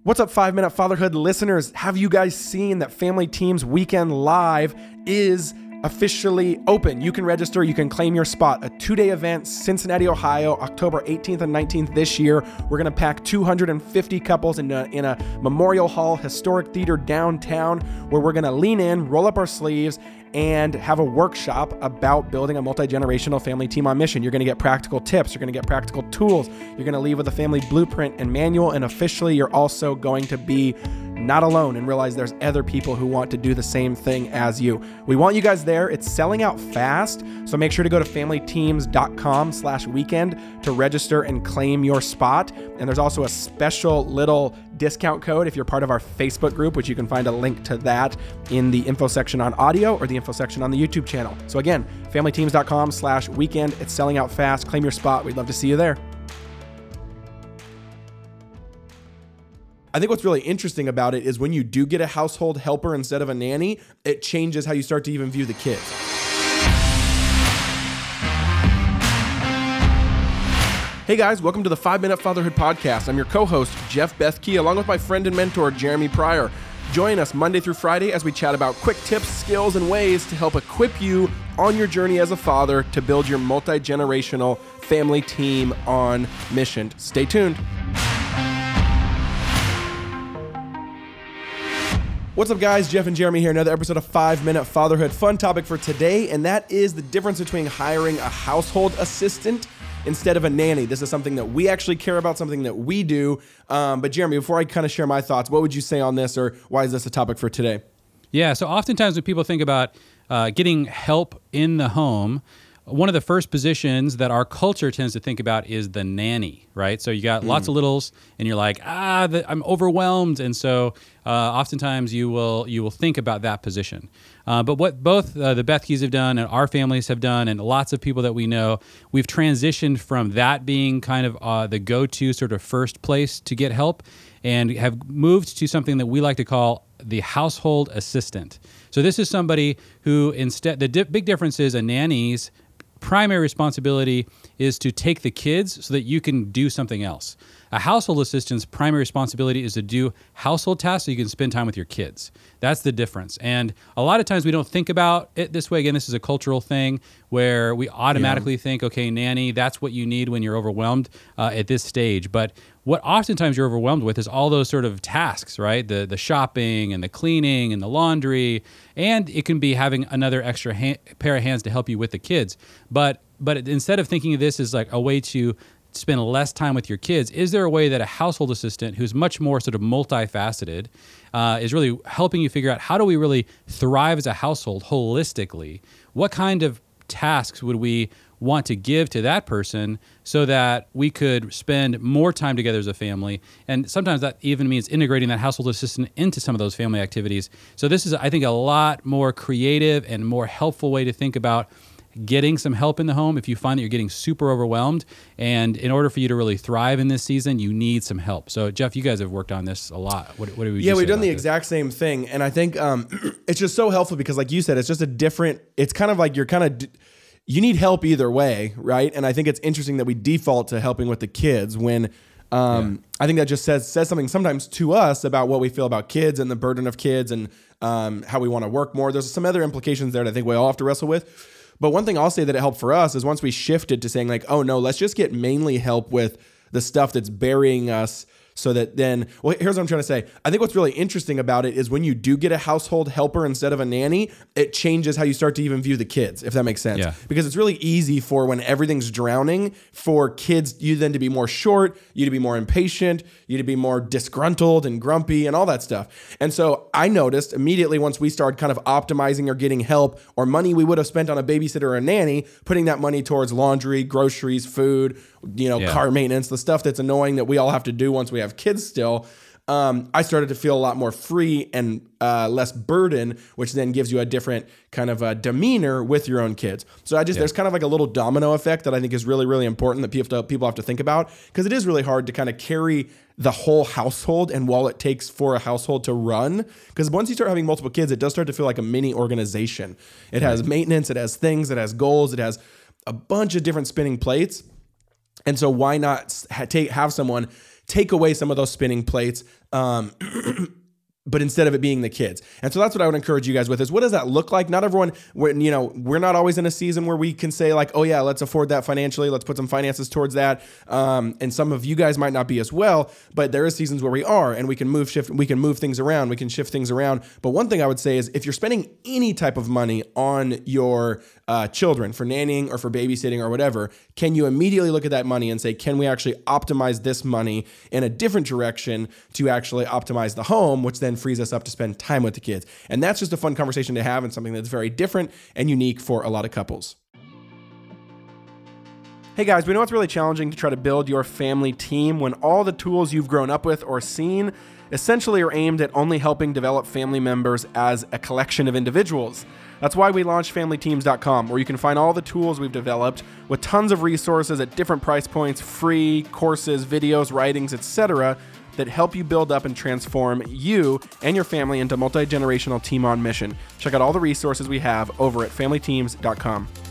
What's up, 5-Minute Fatherhood listeners? Have you guys seen that Family Teams Weekend Live is officially open? You can register, you can claim your spot. A 2-day event, Cincinnati, Ohio, October 18th and 19th this year. We're going to pack 250 couples in a Memorial Hall historic theater downtown, where we're going to lean in, roll up our sleeves, and have a workshop about building a multi-generational family team on mission. You're going to get practical tips. You're going to get practical tools. You're going to leave with a family blueprint and manual. And officially, you're also going to be not alone and realize there's other people who want to do the same thing as you. We want you guys there. It's selling out fast. So make sure to go to familyteams.com/weekend to register and claim your spot. And there's also a special little discount code if you're part of our Facebook group, which you can find a link to that in the info section on audio or the info section on the YouTube channel. So again, familyteams.com/weekend. It's selling out fast. Claim your spot. We'd love to see you there. I think what's really interesting about it is when you do get a household helper instead of a nanny, it changes how you start to even view the kids. Hey guys, welcome to the 5-Minute Fatherhood Podcast. I'm your co-host, Jeff Bethke, along with my friend and mentor, Jeremy Pryor. Join us Monday through Friday as we chat about quick tips, skills, and ways to help equip you on your journey as a father to build your multi-generational family team on mission. Stay tuned. What's up, guys? Jeff and Jeremy here. Another episode of 5-Minute Fatherhood. Fun topic for today, and that is the difference between hiring a household assistant instead of a nanny. This is something that we actually care about, something that we do. But Jeremy, before I kind of share my thoughts, what would you say on this, or why is this a topic for today? Yeah, so oftentimes when people think about getting help in the home, one of the first positions that our culture tends to think about is the nanny, right? So you got lots of littles, and you're like, I'm overwhelmed, and so oftentimes you will think about that position. But what both the Bethkes have done and our families have done, and lots of people that we know, we've transitioned from that being kind of the go-to sort of first place to get help, and have moved to something that we like to call the household assistant. So this is somebody who instead, big difference is a nanny's primary responsibility is to take the kids so that you can do something else. A household assistant's primary responsibility is to do household tasks so you can spend time with your kids. That's the difference. And a lot of times we don't think about it this way. Again, this is a cultural thing where we automatically think, okay, nanny, that's what you need when you're overwhelmed at this stage. But what oftentimes you're overwhelmed with is all those sort of tasks, right? The shopping and the cleaning and the laundry, and it can be having another extra pair of hands to help you with the kids. But instead of thinking of this as like a way to spend less time with your kids, is there a way that a household assistant who's much more sort of multifaceted is really helping you figure out how do we really thrive as a household holistically? What kind of tasks would we want to give to that person so that we could spend more time together as a family? And sometimes that even means integrating that household assistant into some of those family activities. So this is, I think, a lot more creative and more helpful way to think about getting some help in the home if you find that you're getting super overwhelmed. And in order for you to really thrive in this season, you need some help. So Jeff, you guys have worked on this a lot. What do we? Yeah, we've done the exact same thing. And I think it's just so helpful because, like you said, it's just it's kind of like you need help either way, right? And I think it's interesting that we default to helping with the kids when I think that just says something sometimes to us about what we feel about kids and the burden of kids and how we want to work more. There's some other implications there that I think we all have to wrestle with. But one thing I'll say that it helped for us is once we shifted to saying like, oh no, let's just get mainly help with the stuff that's burying us. So that then, well, here's what I'm trying to say. I think what's really interesting about it is when you do get a household helper instead of a nanny, it changes how you start to even view the kids, if that makes sense. Yeah. Because it's really easy for when everything's drowning for kids, you then to be more short, you to be more impatient, you to be more disgruntled and grumpy and all that stuff. And so I noticed immediately once we started kind of optimizing or getting help or money we would have spent on a babysitter or a nanny, putting that money towards laundry, groceries, food, car maintenance, the stuff that's annoying that we all have to do once we have kids still, I started to feel a lot more free and less burden, which then gives you a different kind of demeanor with your own kids. So there's kind of like a little domino effect that I think is really, really important that people have to think about, because it is really hard to kind of carry the whole household and while it takes for a household to run. Because once you start having multiple kids, it does start to feel like a mini organization. It has maintenance, it has things, it has goals, it has a bunch of different spinning plates. And so why not have someone take away some of those spinning plates. But instead of it being the kids. And so that's what I would encourage you guys with is what does that look like? Not everyone, we're not always in a season where we can say like, oh yeah, let's afford that financially. Let's put some finances towards that. And some of you guys might not be as well, but there is seasons where we are, and we can move things around. We can shift things around. But one thing I would say is if you're spending any type of money on your children for nannying or for babysitting or whatever, can you immediately look at that money and say, can we actually optimize this money in a different direction to actually optimize the home, which then frees us up to spend time with the kids? And that's just a fun conversation to have and something that's very different and unique for a lot of couples. Hey guys, we know it's really challenging to try to build your family team when all the tools you've grown up with or seen essentially are aimed at only helping develop family members as a collection of individuals. That's why we launched FamilyTeams.com, where you can find all the tools we've developed with tons of resources at different price points, free courses, videos, writings, etc., that help you build up and transform you and your family into a multi-generational team on mission. Check out all the resources we have over at FamilyTeams.com.